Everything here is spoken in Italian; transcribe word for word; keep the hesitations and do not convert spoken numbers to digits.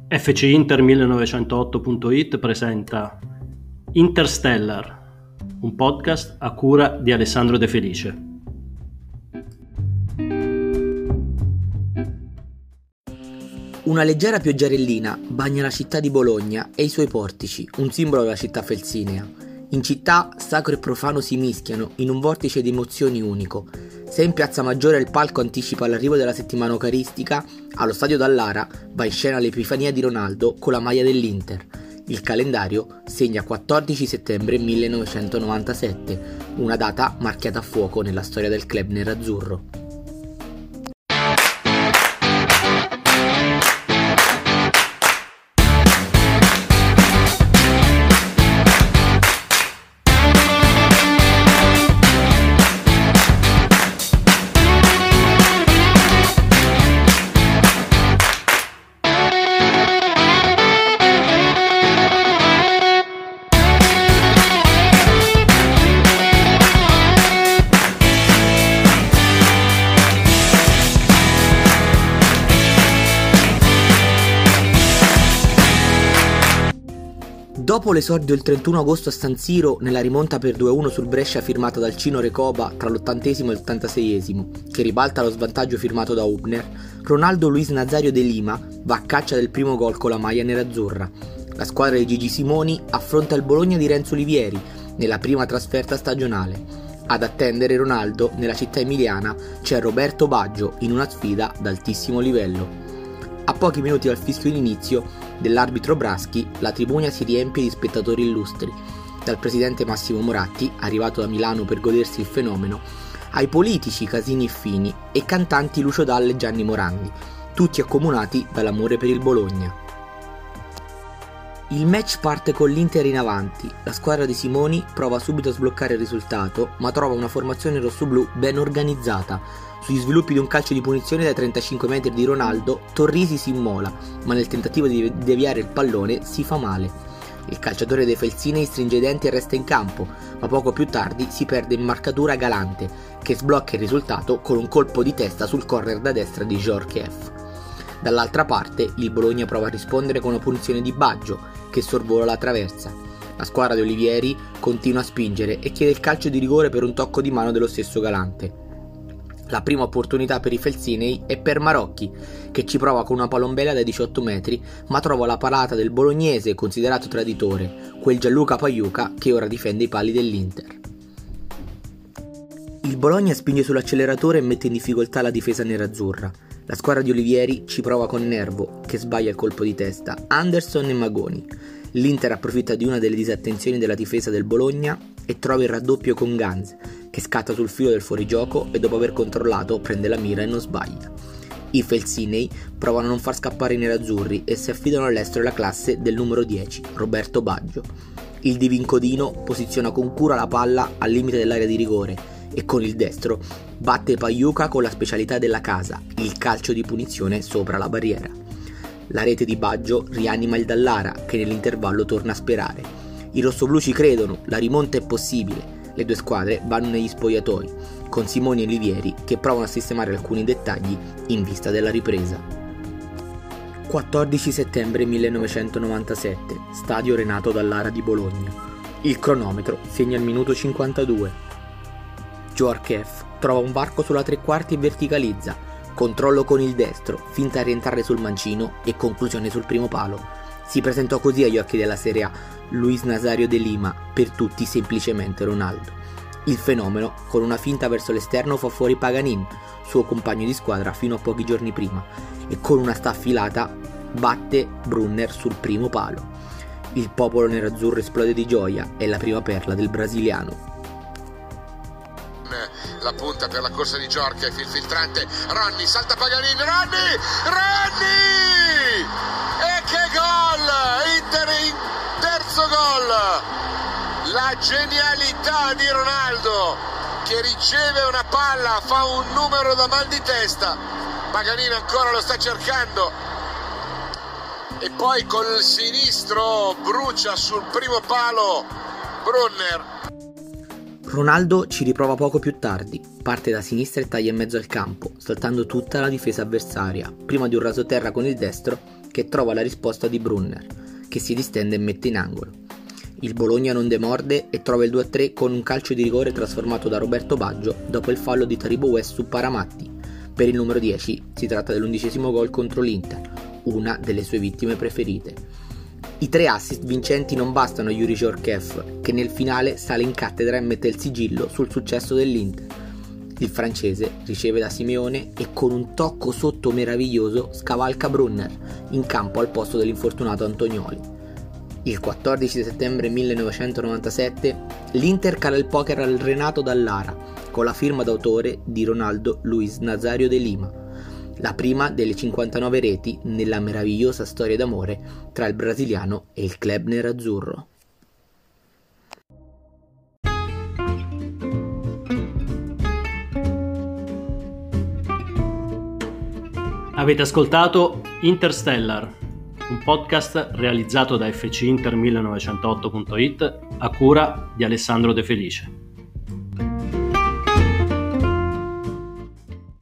F C Inter millenovecentootto punto it presenta Interstellar, un podcast a cura di Alessandro De Felice. Una leggera pioggerellina bagna la città di Bologna e i suoi portici, un simbolo della città felsinea. In città, sacro e profano si mischiano in un vortice di emozioni unico. Se in Piazza Maggiore il palco anticipa l'arrivo della settimana eucaristica, allo stadio Dallara va in scena l'Epifania di Ronaldo con la maglia dell'Inter. Il calendario segna quattordici settembre millenovecentonovantasette, una data marchiata a fuoco nella storia del club nerazzurro. Dopo l'esordio il trentuno agosto a San Siro nella rimonta per due a uno sul Brescia firmata dal Cino Recoba tra l'ottantesimo e l'ottantaseiesimo, che ribalta lo svantaggio firmato da Hübner, Ronaldo Luis Nazario de Lima va a caccia del primo gol con la maglia nerazzurra. La squadra di Gigi Simoni affronta il Bologna di Renzo Olivieri nella prima trasferta stagionale. Ad attendere Ronaldo nella città emiliana c'è Roberto Baggio in una sfida d'altissimo livello. A pochi minuti dal fischio d'inizio dell'arbitro Braschi, la tribuna si riempie di spettatori illustri, dal presidente Massimo Moratti, arrivato da Milano per godersi il fenomeno, ai politici Casini e Fini e cantanti Lucio Dalla e Gianni Morandi, tutti accomunati dall'amore per il Bologna. Il match parte con l'Inter in avanti, la squadra di Simoni prova subito a sbloccare il risultato, ma trova una formazione rossoblù ben organizzata. Sugli sviluppi di un calcio di punizione dai trentacinque metri di Ronaldo, Torrisi si immola, ma nel tentativo di deviare il pallone si fa male. Il calciatore dei felsinei stringe i denti e resta in campo, ma poco più tardi si perde in marcatura Galante, che sblocca il risultato con un colpo di testa sul corner da destra di Djorkaeff. Dall'altra parte, il Bologna prova a rispondere con una punizione di Baggio, che sorvola la traversa. La squadra di Olivieri continua a spingere e chiede il calcio di rigore per un tocco di mano dello stesso Galante. La prima opportunità per i felsinei è per Marocchi, che ci prova con una palombella da diciotto metri, ma trova la parata del bolognese considerato traditore, quel Gianluca Pagliuca che ora difende i pali dell'Inter. Il Bologna spinge sull'acceleratore e mette in difficoltà la difesa nerazzurra. La squadra di Olivieri ci prova con Nervo, che sbaglia il colpo di testa, Anderson e Magoni. L'Inter approfitta di una delle disattenzioni della difesa del Bologna e trova il raddoppio con Ganz, che scatta sul filo del fuorigioco e dopo aver controllato prende la mira e non sbaglia. I felsinei provano a non far scappare i nerazzurri e si affidano all'estero la classe del numero dieci, Roberto Baggio. Il divincodino posiziona con cura la palla al limite dell'area di rigore e con il destro batte Pagliuca con la specialità della casa, il calcio di punizione sopra la barriera. La rete di Baggio rianima il Dallara, che nell'intervallo torna a sperare. I rossoblù ci credono, la rimonta è possibile. Le due squadre vanno negli spogliatoi, con Simoni e Olivieri che provano a sistemare alcuni dettagli in vista della ripresa. quattordici settembre millenovecentonovantasette, stadio Renato Dallara di Bologna. Il cronometro segna il minuto cinquantadue. Djorkaeff trova un varco sulla tre quarti e verticalizza. Controllo con il destro, finta a rientrare sul mancino e conclusione sul primo palo. Si presentò così agli occhi della Serie A Luis Nazario de Lima, per tutti semplicemente Ronaldo. Il fenomeno, con una finta verso l'esterno, fa fuori Paganin, suo compagno di squadra fino a pochi giorni prima, e con una staffilata batte Brunner sul primo palo. Il popolo nerazzurro esplode di gioia, è la prima perla del brasiliano. La punta per la corsa di Djorkaeff, il filtrante, Ronny, salta Paganin, Ronny! Ronny! E che gol! Inter in terzo gol! La genialità di Ronaldo, che riceve una palla, fa un numero da mal di testa, Paganin ancora lo sta cercando, e poi col sinistro brucia sul primo palo Brunner. Ronaldo ci riprova poco più tardi, parte da sinistra e taglia in mezzo al campo, saltando tutta la difesa avversaria, prima di un rasoterra con il destro che trova la risposta di Brunner, che si distende e mette in angolo. Il Bologna non demorde e trova il due a tre con un calcio di rigore trasformato da Roberto Baggio dopo il fallo di Taribo West su Paramatti. Per il numero dieci si tratta dell'undicesimo gol contro l'Inter, una delle sue vittime preferite. I tre assist vincenti non bastano a Yuri Djorkaeff, che nel finale sale in cattedra e mette il sigillo sul successo dell'Inter. Il francese riceve da Simeone e con un tocco sotto meraviglioso scavalca Brunner in campo al posto dell'infortunato Antonioli. Il quattordici settembre millenovecentonovantasette l'Inter cala il poker al Renato Dallara con la firma d'autore di Ronaldo Luis Nazario de Lima, la prima delle cinquantanove reti nella meravigliosa storia d'amore tra il brasiliano e il club nerazzurro. Avete ascoltato Interstellar, un podcast realizzato da F C Inter millenovecentotto punto it a cura di Alessandro De Felice.